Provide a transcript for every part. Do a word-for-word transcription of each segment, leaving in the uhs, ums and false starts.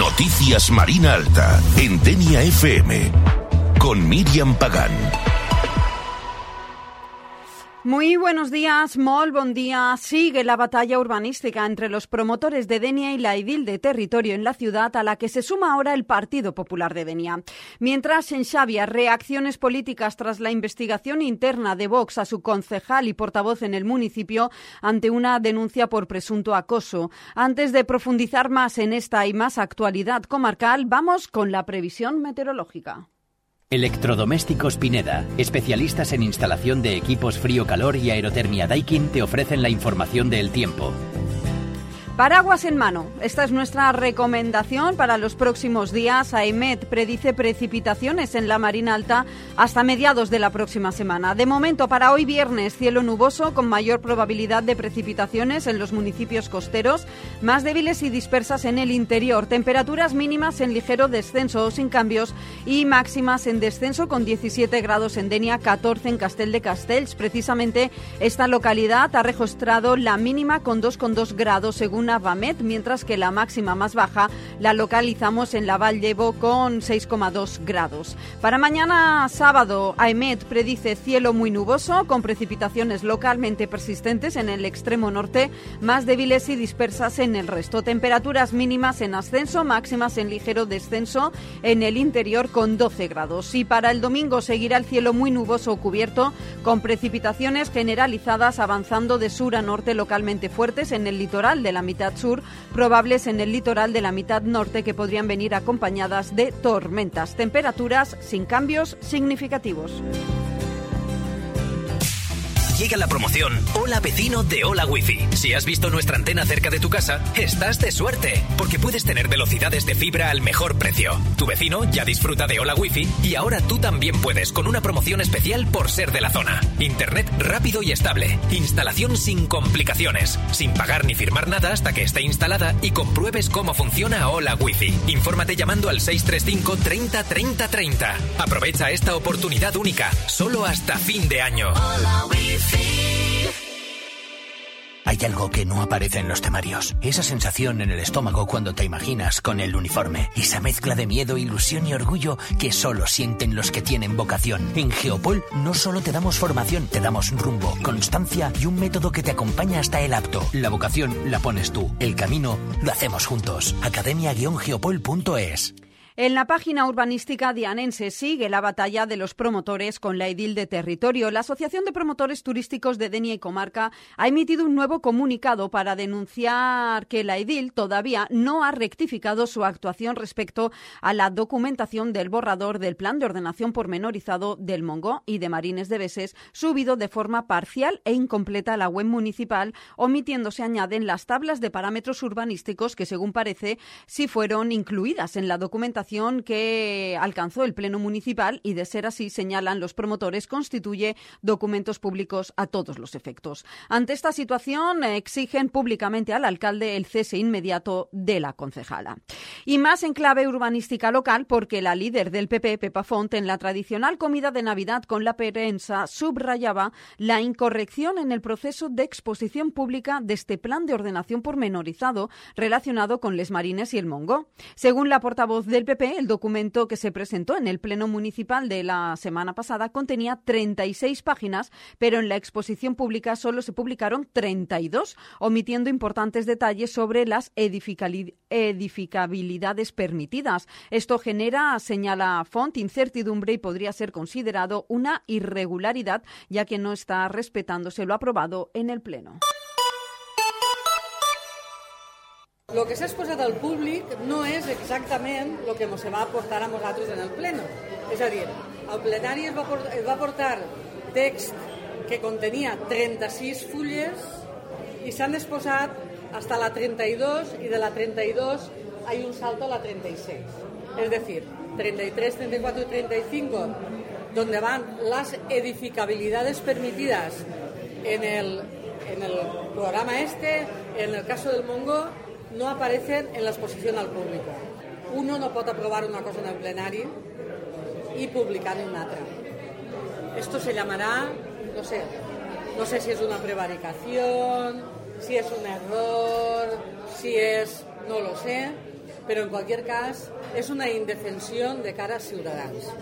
Noticias Marina Alta, en Denia F M, con Miriam Pagán. Muy buenos días, molt bon día. Sigue la batalla urbanística entre los promotores de Denia y la edil de territorio en la ciudad, a la que se suma ahora el Partido Popular de Denia. Mientras en Xavia, reacciones políticas tras la investigación interna de Vox a su concejal y portavoz en el municipio ante una denuncia por presunto acoso. Antes de profundizar más en esta y más actualidad comarcal, vamos con la previsión meteorológica. Electrodomésticos Pineda, especialistas en instalación de equipos frío-calor y aerotermia Daikin, te ofrecen la información del tiempo. Paraguas en mano. Esta es nuestra recomendación para los próximos días. AEMET predice precipitaciones en la Marina Alta hasta mediados de la próxima semana. De momento, para hoy viernes, cielo nuboso con mayor probabilidad de precipitaciones en los municipios costeros, más débiles y dispersas en el interior. Temperaturas mínimas en ligero descenso o sin cambios y máximas en descenso con diecisiete grados en Denia, catorce en Castel de Castells. Precisamente esta localidad ha registrado la mínima con dos coma dos grados según Avamet, mientras que la máxima más baja la localizamos en la Val d'Ebo con seis coma dos grados. Para mañana sábado, AEMET predice cielo muy nuboso con precipitaciones localmente persistentes en el extremo norte, más débiles y dispersas en el resto. Temperaturas mínimas en ascenso, máximas en ligero descenso en el interior con doce grados. Y para el domingo seguirá el cielo muy nuboso o cubierto con precipitaciones generalizadas avanzando de sur a norte, localmente fuertes en el litoral de la mitad sur, probables en el litoral de la mitad norte, que podrían venir acompañadas de tormentas. Temperaturas sin cambios significativos. Llega la promoción Hola Vecino de Hola Wifi. Si has visto nuestra antena cerca de tu casa, estás de suerte, porque puedes tener velocidades de fibra al mejor precio. Tu vecino ya disfruta de Hola Wifi y ahora tú también puedes, con una promoción especial por ser de la zona. Internet rápido y estable. Instalación sin complicaciones. Sin pagar ni firmar nada hasta que esté instalada y compruebes cómo funciona Hola Wifi. Infórmate llamando al seis tres cinco treinta treinta treinta. Aprovecha esta oportunidad única, solo hasta fin de año. Hola Wifi. Hay algo que no aparece en los temarios. Esa sensación en el estómago cuando te imaginas con el uniforme. Esa mezcla de miedo, ilusión y orgullo que solo sienten los que tienen vocación. En Geopol no solo te damos formación, te damos rumbo, constancia y un método que te acompaña hasta el apto. La vocación la pones tú. El camino lo hacemos juntos. academia guion geopol punto es. En la página urbanística dianense sigue la batalla de los promotores con la edil de territorio. La Asociación de Promotores Turísticos de Denia y Comarca ha emitido un nuevo comunicado para denunciar que la edil todavía no ha rectificado su actuación respecto a la documentación del borrador del Plan de Ordenación Pormenorizado del Montgó y de Marines de Veses, subido de forma parcial e incompleta a la web municipal, omitiéndose, añaden, las tablas de parámetros urbanísticos que, según parece, sí fueron incluidas en la documentación que alcanzó el Pleno Municipal y, de ser así, señalan los promotores, constituye documentos públicos a todos los efectos. Ante esta situación, exigen públicamente al alcalde el cese inmediato de la concejala. Y más en clave urbanística local, porque la líder del P P, Pepa Font, en la tradicional comida de Navidad con la prensa, subrayaba la incorrección en el proceso de exposición pública de este plan de ordenación pormenorizado relacionado con les Marines y el Montgó. Según la portavoz del P P, el documento que se presentó en el Pleno Municipal de la semana pasada contenía treinta y seis páginas, pero en la exposición pública solo se publicaron treinta y dos, omitiendo importantes detalles sobre las edificabilidades permitidas. Esto genera, señala Font, incertidumbre y podría ser considerado una irregularidad, ya que no está respetándose lo aprobado en el Pleno. El que s'ha exposat al públic no és exactament el que ens va aportar a nosaltres en el pleno. És a dir, al plenari es va, portar, es va portar text que contenia trenta-sis fulles i s'han exposat hasta la treinta y dos y de la treinta y dos hay un salto a la treinta y seis. Es decir, treinta y tres, treinta y cuatro y treinta y cinco, donde van las edificabilidades permitidas en el, en el programa este, en el caso del Montgó, no aparecen en la exposición al público. Uno no pot aprobar una cosa en el plenari y publicar en una altra. Esto se llamará, no sé, no sé si es una prevaricación, si es un error, si es, no lo sé, pero en cualquier cas és una indefensió de cara als ciutadans.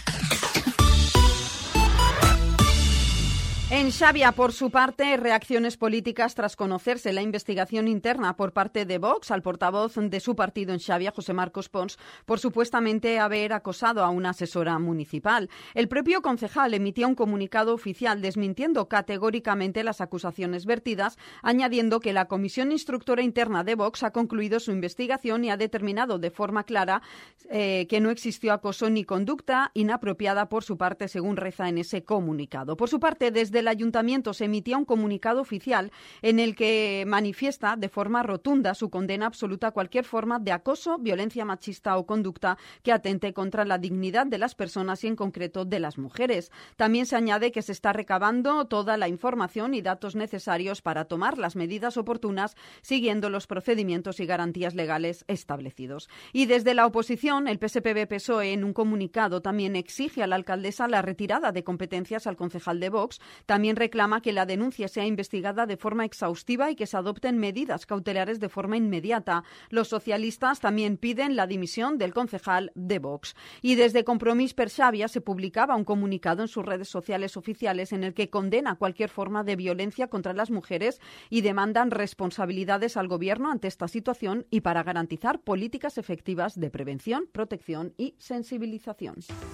En Xavia, por su parte, reacciones políticas tras conocerse la investigación interna por parte de Vox al portavoz de su partido en Xavia, José Marcos Pons, por supuestamente haber acosado a una asesora municipal. El propio concejal emitía un comunicado oficial desmintiendo categóricamente las acusaciones vertidas, añadiendo que la Comisión Instructora Interna de Vox ha concluido su investigación y ha determinado de forma clara eh, que no existió acoso ni conducta inapropiada por su parte, según reza en ese comunicado. Por su parte, desde el Ayuntamiento se emitía un comunicado oficial en el que manifiesta de forma rotunda su condena absoluta a cualquier forma de acoso, violencia machista o conducta que atente contra la dignidad de las personas y en concreto de las mujeres. También se añade que se está recabando toda la información y datos necesarios para tomar las medidas oportunas siguiendo los procedimientos y garantías legales establecidos. Y desde la oposición, el P S P B P S O E en un comunicado también exige a la alcaldesa la retirada de competencias al concejal de Vox. También reclama que la denuncia sea investigada de forma exhaustiva y que se adopten medidas cautelares de forma inmediata. Los socialistas también piden la dimisión del concejal de Vox. Y desde Compromís per Xàbia se publicaba un comunicado en sus redes sociales oficiales en el que condena cualquier forma de violencia contra las mujeres y demandan responsabilidades al Gobierno ante esta situación y para garantizar políticas efectivas de prevención, protección y sensibilización.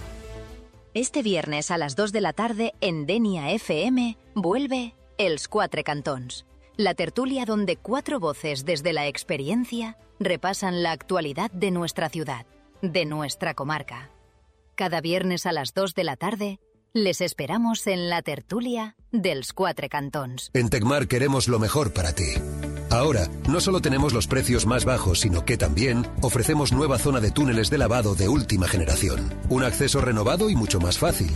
Este viernes a las dos de la tarde en Denia F M vuelve Els Quatre Cantons, la tertulia donde cuatro voces desde la experiencia repasan la actualidad de nuestra ciudad, de nuestra comarca. Cada viernes a las dos de la tarde les esperamos en la tertulia dels Quatre Cantons. En Tecmar queremos lo mejor para ti. Ahora, no solo tenemos los precios más bajos, sino que también ofrecemos nueva zona de túneles de lavado de última generación. Un acceso renovado y mucho más fácil.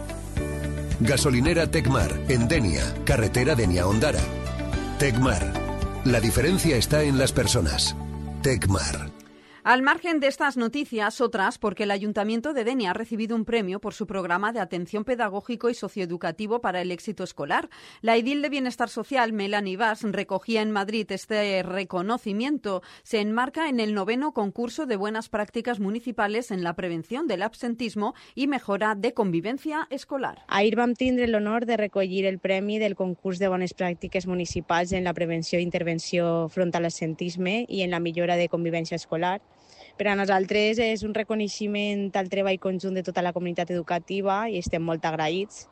Gasolinera Tecmar, en Denia, carretera Denia-Ondara. Tecmar. La diferencia está en las personas. Tecmar. Al margen de estas noticias, otras, porque el Ayuntamiento de Denia ha recibido un premio por su programa de atención pedagógico y socioeducativo para el éxito escolar. La edil de Bienestar Social, Melanie Vaz, recogía en Madrid este reconocimiento. Se enmarca en el noveno concurso de buenas prácticas municipales en la prevención del absentismo i mejora de convivència escolar. Ahir vam tindre l'honor de recollir el premi del concurs de bones pràctiques municipals en la prevenció i intervenció front a l'absentisme i en la millora de convivència escolar. Per a nosaltres és un reconeixement al treball conjunt de tota la comunitat educativa i estem molt agraïts,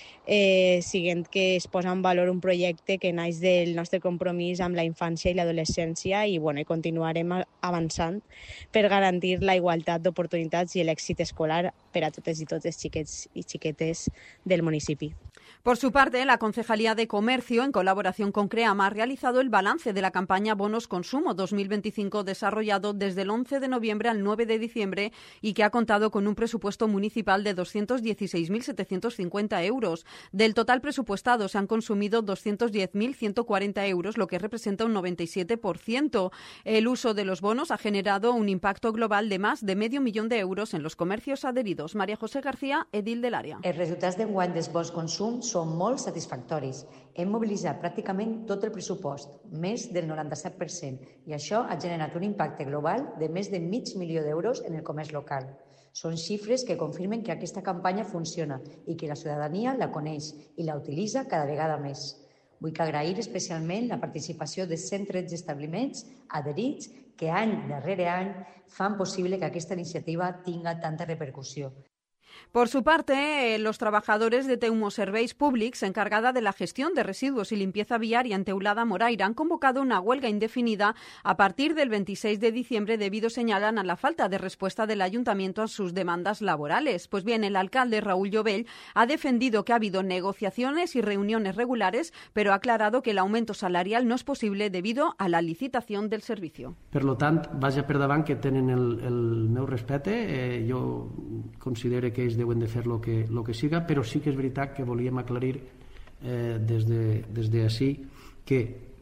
eh, siguent que es posa en valor un projecte que naix del nostre compromís amb la infància i l'adolescència i, bueno, i continuarem avançant per garantir la igualtat d'oportunitats i l'èxit escolar per a totes i tots els xiquets i xiquetes del municipi. Por su parte, la Concejalía de Comercio, en colaboración con CREAMA, ha realizado el balance de la campaña Bonos Consumo dos mil veinticinco desarrollado desde el once de noviembre al nueve de diciembre y que ha contado con un presupuesto municipal de doscientos dieciséis mil setecientos cincuenta euros. Del total presupuestado se han consumido doscientos diez mil ciento cuarenta euros, lo que representa un noventa y siete por ciento. El uso de los bonos ha generado un impacto global de más de medio millón de euros en los comercios adheridos. María José García, edil del área. Els resultats d'enguany dels bons consums són molt satisfactoris. Hem mobilitzat pràcticament tot el pressupost, més del noranta-set per cent, i això ha generat un impacte global de més de mig milió d'euros en el comerç local. Són xifres que confirmen que aquesta campanya funciona i que la ciutadania la coneix i la utilitza cada vegada més. Vull agrair especialment la participació de cent tretze establiments adherits que any darrere any fan possible que aquesta iniciativa tinga tanta repercussió. Por su parte, los trabajadores de Teumo Serveis Públics, encargada de la gestión de residuos y limpieza viaria en Teulada Moraira, han convocado una huelga indefinida a partir del veintiséis de diciembre debido, señalan, a la falta de respuesta del Ayuntamiento a sus demandas laborales. Pues bien, el alcalde Raúl Llovell ha defendido que ha habido negociaciones y reuniones regulares, pero ha aclarado que el aumento salarial no es posible debido a la licitación del servicio. Per lo tant, vaja per davant que tenen el, el meu respecte. Eh, jo considero que ells deuen de fer el que, lo que siga, però sí que és veritat que volíem aclarir eh, des de, des de ací que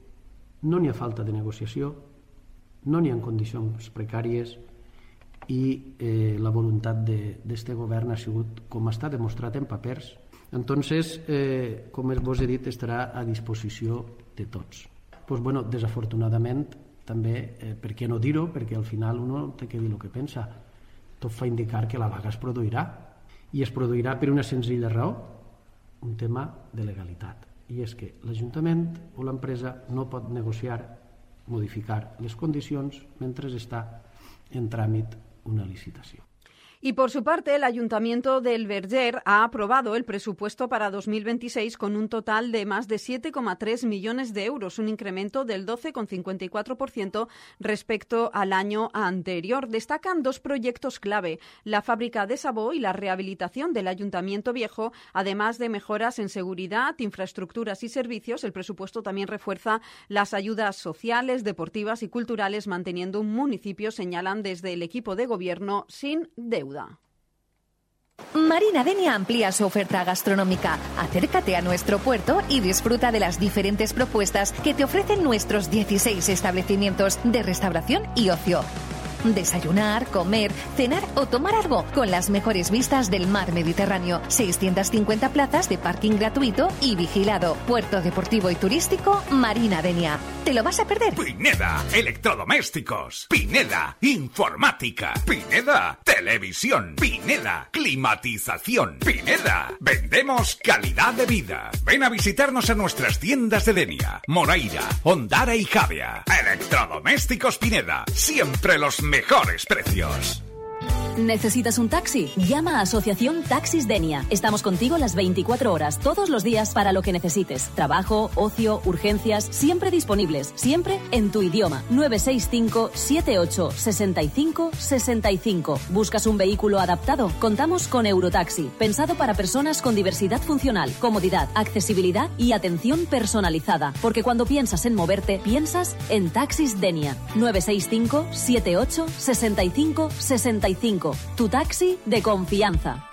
no n'hi ha falta de negociació, no n'hi ha condicions precàries i eh, la voluntat d'aquest govern ha sigut, com està demostrat en papers. Entonces, eh, com vos he dit, estarà a disposició de tots. Pues, bueno, desafortunadament, també, eh, per què no dir-ho? Perquè al final uno té que dir el que pensa. Tot fa indicar que la vaga es produirà, i es produirà per una senzilla raó, un tema de legalitat, i és que l'Ajuntament o l'empresa no pot negociar, modificar les condicions mentre està en tràmit una licitació. Y por su parte, el Ayuntamiento del Verger ha aprobado el presupuesto para dos mil veintiséis con un total de más de siete coma tres millones de euros, un incremento del doce coma cincuenta y cuatro por ciento respecto al año anterior. Destacan dos proyectos clave, la fábrica de Sabó y la rehabilitación del Ayuntamiento Viejo, además de mejoras en seguridad, infraestructuras y servicios. El presupuesto también refuerza las ayudas sociales, deportivas y culturales, manteniendo un municipio, señalan desde el equipo de gobierno, sin deuda. Marina Denia amplía su oferta gastronómica. Acércate a nuestro puerto y disfruta de las diferentes propuestas que te ofrecen nuestros dieciséis establecimientos de restauración y ocio. Desayunar, comer, cenar o tomar algo con las mejores vistas del mar Mediterráneo. seiscientas cincuenta plazas de parking gratuito y vigilado. Puerto deportivo y turístico Marina Denia. ¿Te lo vas a perder? Pineda, electrodomésticos. Pineda, informática. Pineda, televisión. Pineda, climatización. Pineda, vendemos calidad de vida. Ven a visitarnos en nuestras tiendas de Denia, Moraira, Ondara y Javia. Electrodomésticos Pineda, siempre los mejores precios. ¿Necesitas un taxi? Llama a Asociación Taxis Denia. Estamos contigo las veinticuatro horas, todos los días, para lo que necesites. Trabajo, ocio, urgencias, siempre disponibles, siempre en tu idioma. nueve seis cinco, siete ocho, seis cinco, seis cinco. ¿Buscas un vehículo adaptado? Contamos con Eurotaxi, pensado para personas con diversidad funcional, comodidad, accesibilidad y atención personalizada. Porque cuando piensas en moverte, piensas en Taxis Denia. nueve seis cinco, siete ocho, seis cinco, seis cinco. Tu taxi de confianza.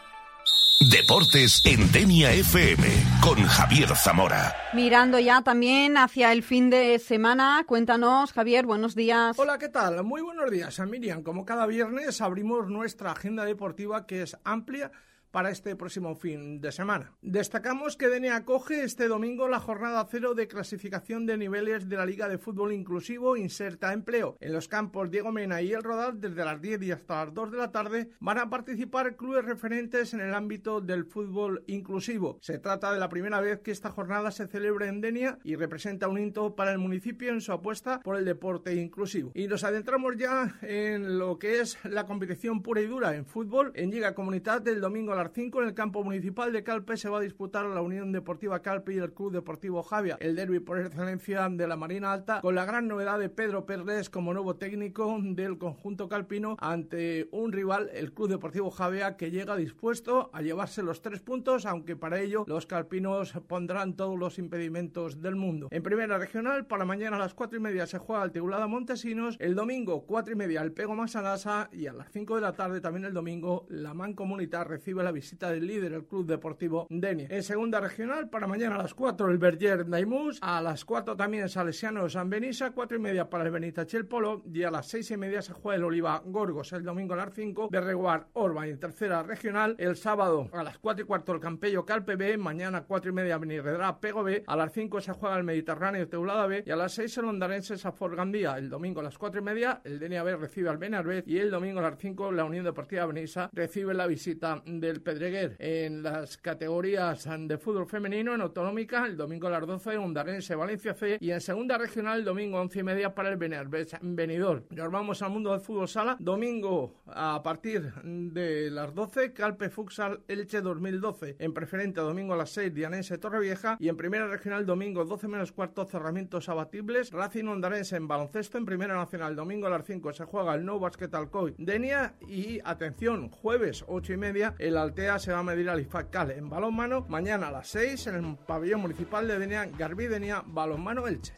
Deportes en Denia F M con Javier Zamora. Mirando ya también hacia el fin de semana, cuéntanos, Javier, buenos días. Hola, ¿qué tal? Muy buenos días, Miriam. Como cada viernes abrimos nuestra agenda deportiva, que es amplia para este próximo fin de semana. Destacamos que Denia acoge este domingo la jornada cero de clasificación de niveles de la Liga de Fútbol Inclusivo Inserta Empleo. En los campos Diego Mena y El Rodal, desde las diez y hasta las dos de la tarde, van a participar clubes referentes en el ámbito del fútbol inclusivo. Se trata de la primera vez que esta jornada se celebra en Denia y representa un hito para el municipio en su apuesta por el deporte inclusivo. Y nos adentramos ya en lo que es la competición pura y dura en fútbol. En Lliga Comunitat, del domingo a las cinco en el campo municipal de Calpe se va a disputar la Unión Deportiva Calpe y el Club Deportivo Javia, el derbi por excelencia de la Marina Alta, con la gran novedad de Pedro Pérez como nuevo técnico del conjunto calpino ante un rival, el Club Deportivo Javia, que llega dispuesto a llevarse los tres puntos, aunque para ello los calpinos pondrán todos los impedimentos del mundo. En primera regional, para mañana a las cuatro y media se juega el Teulada Montesinos, el domingo cuatro y media el Pego Massanassa y a las cinco de la tarde también el domingo la Mancomunitat recibe la visita del líder, el Club Deportivo Denia. En segunda regional, para mañana a las cuatro el Verger Daimús, a las cuatro también Salesiano San Benissa, cuatro y media para el Benitachel Polo y a las seis y media se juega el Oliva Gorgos. El domingo a las cinco Berreguar Orba. En tercera regional, el sábado a las cuatro y cuarto el Campello Calpe B, mañana cuatro y media Benirredrá Pego B, a las cinco se juega el Mediterráneo Teulada B y a las seis el Ondarense Safor Gandía. El domingo a las cuatro y media el Denia B recibe al Benarbez y el domingo a las cinco la Unión Deportiva Benissa recibe la visita del Pedreguer. En las categorías de fútbol femenino, en autonómica, el domingo a las doce, Ondarense Valencia C, y en segunda regional, el domingo once y media para el Benarbez Benidorm. Nos vamos al mundo del fútbol sala. Domingo a partir de las doce, Calpe Futsal Elche dos mil doce. En preferente, domingo a las seis, Dianense Torrevieja. Y en primera regional, domingo doce menos cuarto, cerramientos abatibles. Racing Ondarense en baloncesto. En primera nacional, domingo a las cinco, se juega el Nou Basket Alcoy Denia. Y atención, jueves ocho y media, el Altea se va a medir al I F A C Cale. En balonmano, mañana a las seis, en el pabellón municipal de Denia, Garbí Denia, balonmano Elche.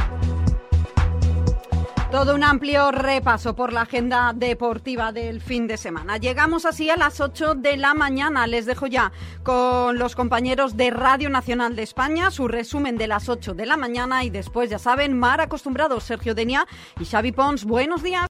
Todo un amplio repaso por la agenda deportiva del fin de semana. Llegamos así a las ocho de la mañana. Les dejo ya con los compañeros de Radio Nacional de España su resumen de las ocho de la mañana y después, ya saben, mar acostumbrados, Sergio Denia y Xavi Pons. Buenos días.